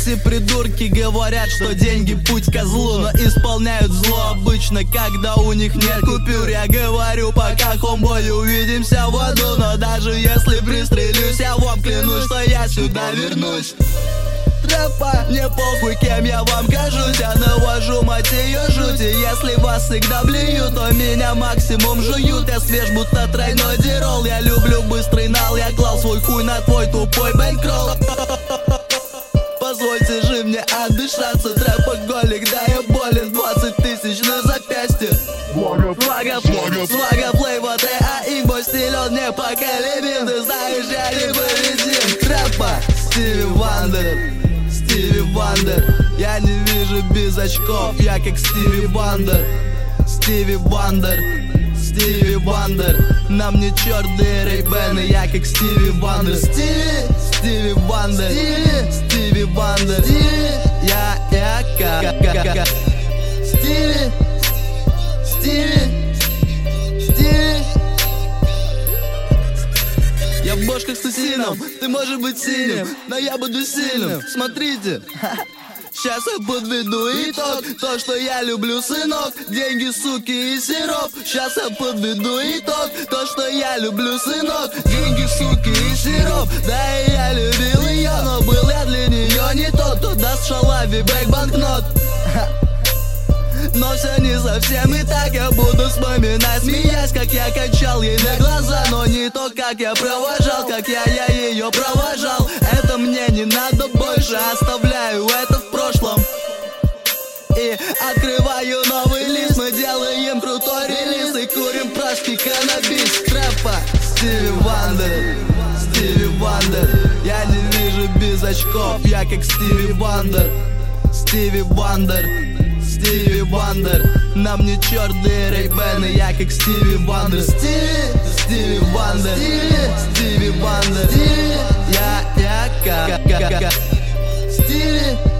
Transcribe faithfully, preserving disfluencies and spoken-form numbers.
Эти придурки говорят, что деньги путь козлу, но исполняют зло обычно, когда у них нет купюр. Я говорю, пока хомбой, увидимся в аду. Но даже если пристрелюсь, я вам клянусь, что я сюда вернусь. Трэпа, мне похуй, кем я вам кажусь. Я навожу, мать ее, жути. Если вас всегда блюют, то меня максимум жуют. Я свеж, будто тройной дирол. Я люблю быстрый нал, я клал свой хуй на твой тупой бэнкролл. Позвольте же мне отдышаться, трэпоголик, да я болен. Двадцать тысяч на запястье. Свага, свага, флейва, ты, а имбо, стиль, он непоколебим. Ты знаешь, я не победим. Трэпа, Стиви Вандер, Стиви Вандер. Я не вижу без очков, я как Стиви Вандер. Стиви Вандер, Стиви Вандер. На мне черные рейбены, я как Стиви Вандер. Стиви, Стиви Вандер, Стиви Вандер. Я, я как Стиви, Стиви, Стиви. Я в бошках с усином, ты можешь быть синим, но я буду сильным. Смотрите, сейчас я подведу итог. То, что я люблю, сынок, деньги, суки и сироп. Сейчас я подведу итог. То, что я люблю, сынок, деньги, суки и сироп. Да и я любил ее, но был я для нее не тот, кто даст шалаве бэк банкнот. Но все не совсем и так. Я буду вспоминать, смеясь, как я качал ей на глаза. Но не то, как я провожал, как я, я ее провожал. Это мне не надо больше, оставляю это в прошлом и открываю новый лист. Мы делаем крутой релиз и курим прошки каннабис. Трэпа, Стиви Вандер, Стиви Вандер. Я не вижу без очков, я как Стиви Вандер. Стиви Вандер, Стиви Вандер. На мне черные рейбены, я как Стиви Вандер. Стиви, Стиви Вандер, Стиви Вандер. Я, я как Стиви.